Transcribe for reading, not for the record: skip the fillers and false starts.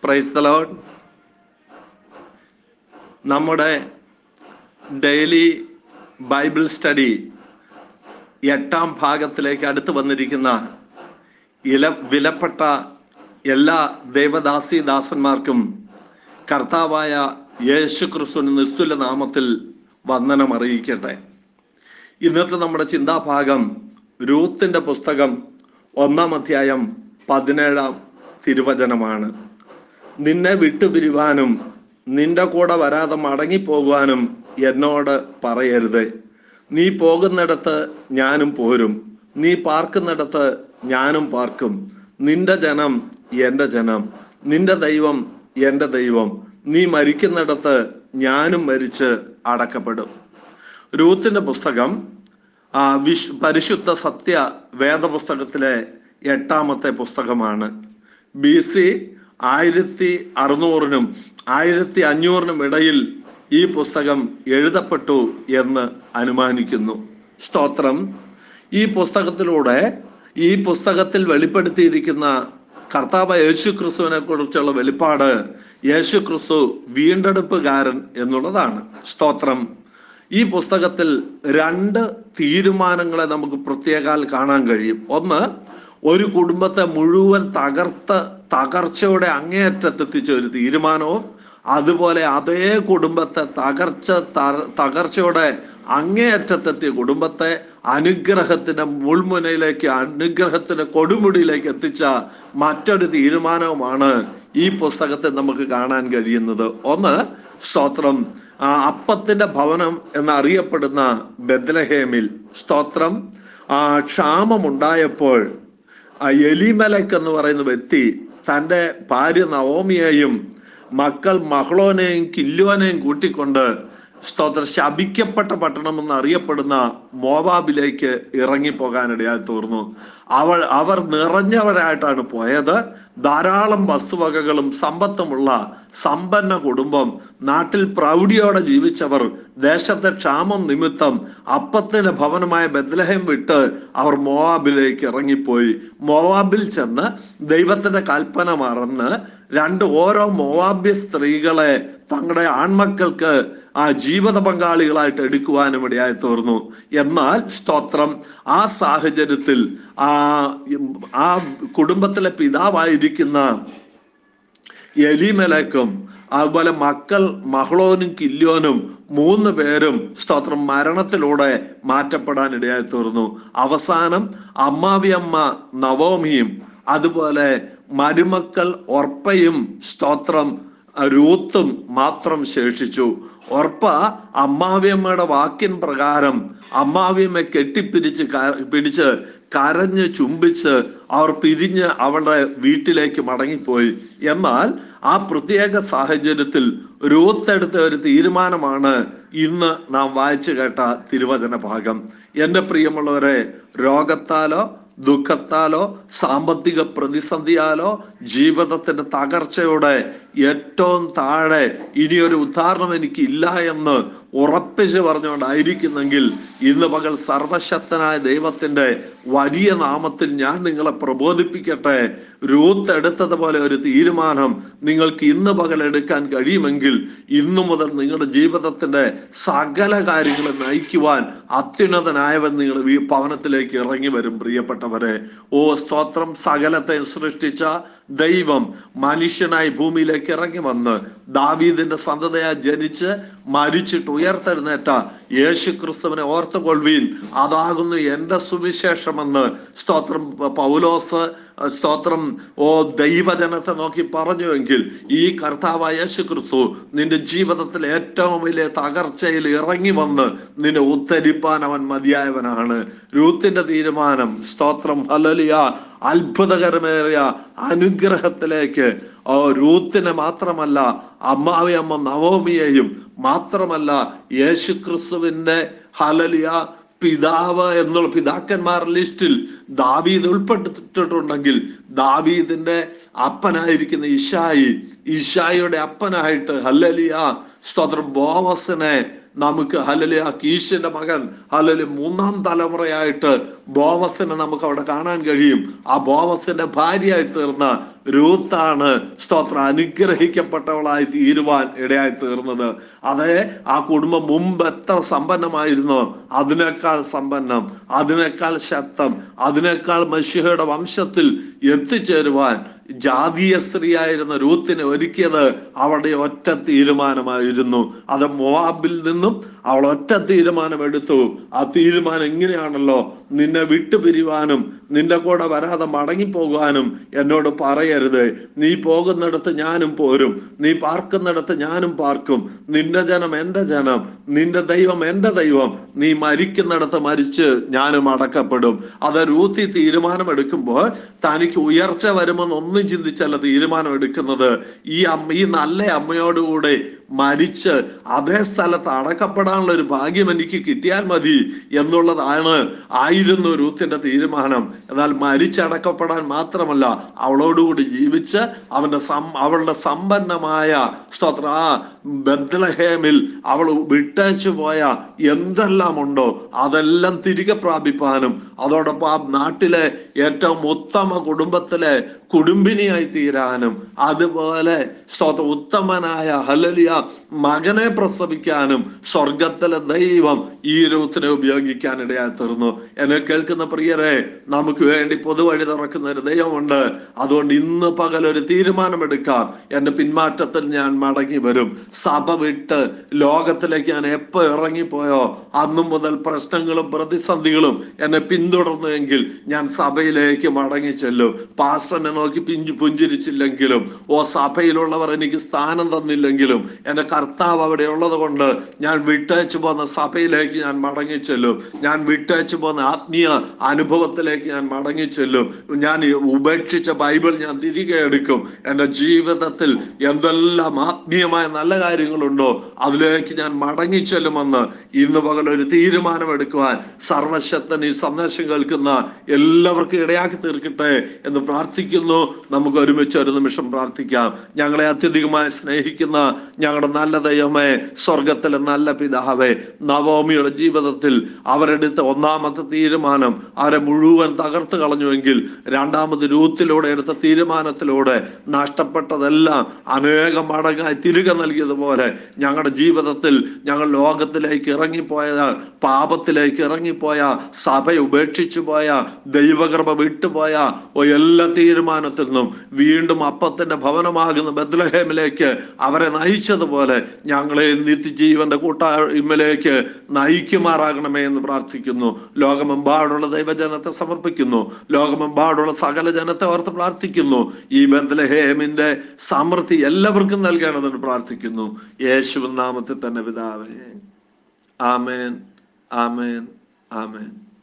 Price the Lord. നമ്മുടെ daily Bible study 8ാം ഭാഗത്തിലേക്ക് അടുത്ത് വന്നിരിക്കുന്ന വിലപ്പെട്ട എല്ലാ ദേവദാസി ദാസന്മാർക്കും കർത്താവായ യേശു ക്രിസ്തുവിന്റെ നിസ്തുല നാമത്തിൽ വന്ദനം അറിയിക്കട്ടെ. ഇന്നത്തെ നമ്മുടെ ചിന്താഭാഗം രൂത്തിന്റെ പുസ്തകം 1-ാം അധ്യായം 17-ാം തിരുവചനമാണ്. നിന്നെ വിട്ടുപിരിവാനും നിന്റെ കൂടെ വരാതെ മടങ്ങിപ്പോകുവാനും എന്നോട് പറയരുത്. നീ പോകുന്നിടത്ത് ഞാനും പോരും, നീ പാർക്കുന്നിടത്ത് ഞാനും പാർക്കും. നിന്റെ ജനം എൻ്റെ ജനം, നിന്റെ ദൈവം എൻ്റെ ദൈവം. നീ മരിക്കുന്നിടത്ത് ഞാനും മരിച്ച് അടക്കപ്പെടും. രൂത്തിന്റെ പുസ്തകം പരിശുദ്ധ സത്യ വേദപുസ്തകത്തിലെ 8ാമത്തെ പുസ്തകമാണ്. BC 1600-നും 1500-നും ഇടയിൽ ഈ പുസ്തകം എഴുതപ്പെട്ടു എന്ന് അനുമാനിക്കുന്നു. സ്തോത്രം. ഈ പുസ്തകത്തിൽ വെളിപ്പെടുത്തിയിരിക്കുന്ന കർത്താവ് യേശു ക്രിസ്തുവിനെ കുറിച്ചുള്ള വെളിപ്പാട് യേശു ക്രിസ്തു വീണ്ടെടുപ്പുകാരൻ എന്നുള്ളതാണ്. സ്തോത്രം. ഈ പുസ്തകത്തിൽ 2 തീരുമാനങ്ങളെ നമുക്ക് പ്രത്യേകാൽ കാണാൻ കഴിയും. ഒന്ന്, ഒരു കുടുംബത്തെ മുഴുവൻ തകർച്ചയുടെ അങ്ങേയറ്റത്തെത്തിച്ച ഒരു തീരുമാനവും, അതുപോലെ അതേ കുടുംബത്തെ തകർച്ചയുടെ അങ്ങേയറ്റത്തെത്തിയ കുടുംബത്തെ അനുഗ്രഹത്തിന്റെ മുൾമുനയിലേക്ക്, അനുഗ്രഹത്തിന്റെ കൊടുമുടിയിലേക്ക് എത്തിച്ച മറ്റൊരു തീരുമാനവുമാണ് ഈ പുസ്തകത്തിൽ നമുക്ക് കാണാൻ കഴിയുന്നത്. ഒന്ന്, സ്തോത്രം, അപ്പത്തിന്റെ ഭവനം എന്നറിയപ്പെടുന്ന ബെത്ലഹേമിൽ, സ്തോത്രം, ക്ഷാമമുണ്ടായപ്പോൾ എലിമേലെക്ക് എന്ന് പറയുന്ന വ്യക്തി തൻ്റെ ഭാര്യ നവോമിയെയും മക്കൾ മഹ്ലോനെയും കില്യോനെയും കൂട്ടിക്കൊണ്ട്, സ്തോത്രം, ശപിക്കപ്പെട്ട പട്ടണം എന്നറിയപ്പെടുന്ന മോവാബിലേക്ക് ഇറങ്ങിപ്പോകാനിടയായി തീർന്നു. അവർ നിറഞ്ഞവരായിട്ടാണ് പോയത്. ധാരാളം വസ്തുവകകളും സമ്പത്തുമുള്ള സമ്പന്ന കുടുംബം, നാട്ടിൽ പ്രൗഢിയോടെ ജീവിച്ചവർ ദേശത്തെ ക്ഷാമം നിമിത്തം അപ്പത്തിന്റെ ഭവനമായ ബെത്ലഹേം വിട്ട് അവർ മോവാബിലേക്ക് ഇറങ്ങിപ്പോയി. മോവാബിൽ ചെന്ന് ദൈവത്തിന്റെ കൽപ്പന മറന്ന് ഓരോ മോവാബ്യ സ്ത്രീകളെ തങ്ങളുടെ ആൺമക്കൾക്ക് ജീവിത പങ്കാളികളായിട്ട് എടുക്കുവാനും ഇടയായി തീർന്നു. എന്നാൽ സ്തോത്രം, ആ സാഹചര്യത്തിൽ ആ കുടുംബത്തിലെ പിതാവായിരിക്കുന്ന എലിമേലെക്കും അതുപോലെ മക്കൾ മഹ്ലോനും കില്യോനും 3 പേരും, സ്തോത്രം, മരണത്തിലൂടെ മാറ്റപ്പെടാൻ ഇടയായി തീർന്നു. അവസാനം അമ്മാവിയമ്മ നവോമിയും അതുപോലെ മരുമക്കൾ ഒർപ്പയും, സ്തോത്രം, രൂത്തും മാത്രം ശേഷിച്ചു. ഒർപ്പ അമ്മാവിയമ്മയുടെ വാക്കിൻ പ്രകാരം അമ്മാവിയമ്മയെ പിടിച്ച് കരഞ്ഞ് ചുംബിച്ച് അവർ പിരിഞ്ഞ് അവളുടെ വീട്ടിലേക്ക് മടങ്ങിപ്പോയി. എന്നാൽ ആ പ്രത്യേക സാഹചര്യത്തിൽ രൂത്ത് എടുത്ത ഒരു തീരുമാനമാണ് ഇന്ന് നാം വായിച്ചു കേട്ട തിരുവചന ഭാഗം. എൻ്റെ പ്രിയമുള്ളവരെ, രോഗത്താലോ ദുഃഖത്താലോ സാമ്പത്തിക പ്രതിസന്ധിയാലോ ജീവിതത്തിന്റെ തകർച്ചയുടെ ഏറ്റവും താഴെ ഇനിയൊരു ഉദാഹരണം എനിക്കില്ല എന്ന് ഉറപ്പിച്ച് പറഞ്ഞുകൊണ്ടായിരിക്കുന്നെങ്കിൽ ഇന്ന് പകൽ സർവശക്തനായ ദൈവത്തിന്റെ വലിയ നാമത്തിൽ ഞാൻ നിങ്ങളെ പ്രബോധിപ്പിക്കട്ടെ. രൂത്ത് എടുത്തതുപോലെ ഒരു തീരുമാനം നിങ്ങൾക്ക് ഇന്ന് പകൽ എടുക്കാൻ കഴിയുമെങ്കിൽ ഇന്നു മുതൽ നിങ്ങളുടെ ജീവിതത്തിന്റെ സകല കാര്യങ്ങളും നയിക്കുവാൻ അത്യുന്നതനായവൻ നിങ്ങളുടെ ഭവനത്തിലേക്ക് ഇറങ്ങി വരും. പ്രിയപ്പെട്ടവരെ, സ്തോത്രം, സകലത്തെ സൃഷ്ടിച്ച ദൈവം മനുഷ്യനായി ഭൂമിയിലേക്ക് ഇറങ്ങി വന്ന് ദാവീദിന്റെ സന്തതിയായി ജനിച്ച് മരിച്ചിട്ട് ഉയർത്തെഴുന്നേറ്റ യേശു ക്രിസ്തുവിനെ ഓർത്തുകൊള്ളുവീൻ, അതാകുന്നു എൻ്റെ സുവിശേഷമെന്ന് സ്തോത്രം പൗലോസ്, സ്തോത്രം, ദൈവജനത്തെ നോക്കി പറഞ്ഞുവെങ്കിൽ ഈ കർത്താവായ യേശു ക്രിസ്തു നിന്റെ ജീവിതത്തിൽ ഏറ്റവും വലിയ തകർച്ചയിൽ ഇറങ്ങി വന്ന് നിന്നെ ഉദ്ധരിപ്പാൻ അവൻ മതിയായവനാണ്. രൂത്തിന്റെ തീരുമാനം, സ്തോത്രം, ഹല്ലേലൂയ, അത്ഭുതകരമേറിയ അനുഗ്രഹത്തിലേക്ക് രൂത്തിനെ മാത്രമല്ല അമ്മാവിയമ്മ നവോമിയെയും മാത്രമല്ല യേശു ക്രിസ്തുവിന്റെ, ഹല്ലേലൂയ, പിതാവ് എന്നുള്ള പിതാക്കന്മാർ ലിസ്റ്റിൽ ദാവീദ് ഉൾപ്പെട്ടിട്ടുണ്ടെങ്കിൽ ദാവീദിന്റെ അപ്പനായിരിക്കുന്ന ഇശായിയുടെ അപ്പനായിട്ട്, ഹല്ലേലൂയ, സ്തോത്രം, ബോവസിനെ നമുക്ക് ഹല്ലേലൂയ കീശിന്റെ മകൻ ഹല്ലേലൂയ മൂന്നാം തലമുറയായിട്ട് ബോവസിനെ നമുക്ക് അവിടെ കാണാൻ കഴിയും. ആ ബോവസിന്റെ ഭാര്യയായി തീർന്ന രൂത്താണ് സ്തോത്രം അനുഗ്രഹിക്കപ്പെട്ടവളായി തീരുവാൻ ഇടയായി തീർന്നത്. അതെ, ആ കുടുംബം മുമ്പ് എത്ര സമ്പന്നമായിരുന്നോ അതിനേക്കാൾ സമ്പന്നം, അതിനേക്കാൾ ശക്തം, അതിനേക്കാൾ മശിഹയുടെ വംശത്തിൽ എത്തിച്ചേരുവാൻ ജാതീയ സ്ത്രീയായിരുന്ന രൂത്തിനെ ഒരുക്കിയത് അവളുടെ ഒറ്റ തീരുമാനമായിരുന്നു. അത് മോവാബിൽ നിന്നും അവൾ ഒറ്റ തീരുമാനമെടുത്തു. ആ തീരുമാനം ഇങ്ങനെയാണല്ലോ, നിന്നെ വിട്ടുപിരിവാനും നിന്റെ കൂടെ വരാതെ മടങ്ങിപ്പോകാനും എന്നോട് പറയരുത്. നീ പോകുന്നിടത്ത് ഞാനും പോരും, നീ പാർക്കുന്നിടത്ത് ഞാനും പാർക്കും. നിന്റെ ജനം എന്റെ ജനം, നിന്റെ ദൈവം എന്റെ ദൈവം. നീ മരിക്കുന്നിടത്ത് മരിച്ച് ഞാനും അടക്കപ്പെടും. അത് രൂത്തി തീരുമാനമെടുക്കുമ്പോൾ തനിക്ക് ഉയർച്ച വരുമെന്ന് ഒന്നും ചിന്തിച്ചല്ല തീരുമാനം എടുക്കുന്നത്. ഈ നല്ല അമ്മയോടുകൂടെ മരിച്ച് അതേ സ്ഥലത്ത് അടക്കപ്പെടാനുള്ള ഒരു ഭാഗ്യം എനിക്ക് കിട്ടിയാൽ മതി ആയിരുന്നു രൂത്തിന്റെ തീരുമാനം. എന്നാൽ മരിച്ചടക്കപ്പെടാൻ മാത്രമല്ല, അവളോടുകൂടി ജീവിച്ച് അവളുടെ സമ്പന്നമായ സ്തോത്ര ആ ബത്ലഹേമിൽ അവൾ വിട്ടയച്ചു പോയ എന്തെല്ലാം ഉണ്ടോ അതെല്ലാം തിരികെ പ്രാപിപ്പാനും അതോടൊപ്പം ആ നാട്ടിലെ ഏറ്റവും ഉത്തമ കുടുംബത്തിലെ കുടുംബിനിയായി തീരാനും അതുപോലെ ഉത്തമനായ ഹല്ലേലൂയ മകനെ പ്രസവിക്കാനും സ്വർഗത്തിലെ ദൈവം ഈ രൂത്തിനെ ഉപയോഗിക്കാൻ ഇടയായി തീർന്നു. എന്നെ കേൾക്കുന്ന പ്രിയരെ, നമുക്ക് വേണ്ടി പൊതുവഴി തുറക്കുന്ന ഒരു ദൈവമുണ്ട്. അതുകൊണ്ട് ഇന്ന് പകൽ ഒരു തീരുമാനമെടുക്കാം. എന്റെ പിന്മാറ്റത്തിൽ ഞാൻ മടങ്ങി വരും. സഭ വിട്ട് ലോകത്തിലേക്ക് ഞാൻ എപ്പോ ഇറങ്ങിപ്പോയോ അന്നു മുതൽ പ്രശ്നങ്ങളും പ്രതിസന്ധികളും എന്നെ പിന്തുടർന്നുവെങ്കിൽ ഞാൻ സഭയിലേക്ക് മടങ്ങി ചെല്ലും. പാസ്റ്ററിനെ നോക്കി പുഞ്ചിരിച്ചില്ലെങ്കിലും, സഭയിലുള്ളവർ എനിക്ക് സ്ഥാനം തന്നില്ലെങ്കിലും, എന്റെ കർത്താവ് അവിടെ ഉള്ളത് കൊണ്ട് ഞാൻ വിട്ടയച്ചു പോന്ന സഭയിലേക്ക് ഞാൻ മടങ്ങി ചെല്ലും. ഞാൻ വിട്ടയച്ചു പോന്ന ആത്മീയ അനുഭവത്തിലേക്ക് ഞാൻ മടങ്ങി ചെല്ലും. ഞാൻ ഉപേക്ഷിച്ച ബൈബിൾ ഞാൻ തിരികെ എടുക്കും. എൻ്റെ ജീവിതത്തിൽ എന്തെല്ലാം ആത്മീയമായ നല്ല കാര്യങ്ങളുണ്ടോ അതിലേക്ക് ഞാൻ മടങ്ങി ചെല്ലുമെന്ന് ഇന്ന് പകൽ ഒരു തീരുമാനമെടുക്കുവാൻ സർവശക്തൻ ഈ സന്ദേശം കേൾക്കുന്ന എല്ലാവർക്കും ഇടയാക്കി തീർക്കട്ടെ എന്ന് പ്രാർത്ഥിക്കുന്നു. നമുക്ക് ഒരുമിച്ച് ഒരു നിമിഷം പ്രാർത്ഥിക്കാം. ഞങ്ങളെ അത്യധികമായി സ്നേഹിക്കുന്ന ഞങ്ങളുടെ നല്ല ദൈവമേ, സ്വർഗത്തിലെ നല്ല പിതാവേ, നവോമിയുടെ ജീവിതത്തിൽ അവരെടുത്ത ഒന്നാമത്തെ തീരുമാനം അവരെ മുഴുവൻ തകർത്ത് കളഞ്ഞുവെങ്കിൽ രണ്ടാമത് രൂത്തിലൂടെ എടുത്ത തീരുമാനത്തിലൂടെ നഷ്ടപ്പെട്ടതെല്ലാം അനേകം മടങ്ങായി തിരികെ നൽകിയതുപോലെ ഞങ്ങളുടെ ജീവിതത്തിൽ ഞങ്ങൾ ലോകത്തിലേക്ക് ഇറങ്ങിപ്പോയ, പാപത്തിലേക്ക് ഇറങ്ങിപ്പോയ, സഭ ഉപേക്ഷിച്ചു പോയ, ദൈവകൃപ വിട്ടുപോയ എല്ലാ തീരുമാനത്തിൽ നിന്നും വീണ്ടും അപ്പത്തിന്റെ ഭവനമാകുന്ന ബത്ലഹേമിലേക്ക് അവരെ നയിച്ചതുപോലെ ഞങ്ങളെ നിത്യജീവന്റെ കൂട്ടായ്മയിലേക്ക് നയിക്കുമാറാകണമേ എന്ന് പ്രാർത്ഥിക്കുന്നു. ലോകമെമ്പാടുള്ള ദൈവജനത്തെ സമർപ്പിക്കുന്നു. ലോകമെമ്പാടുള്ള സകല ജനത്തെ ഓർത്ത് പ്രാർത്ഥിക്കുന്നു. ഈ ബത്ലഹേമിന്റെ സമൃദ്ധി എല്ലാവർക്കും നൽകണമെന്ന് പ്രാർത്ഥിക്കുന്നു. യേശുവിൻ നാമത്തിൽ തന്നെ പിതാവേ, ആമേൻ, ആമേൻ, ആമേൻ.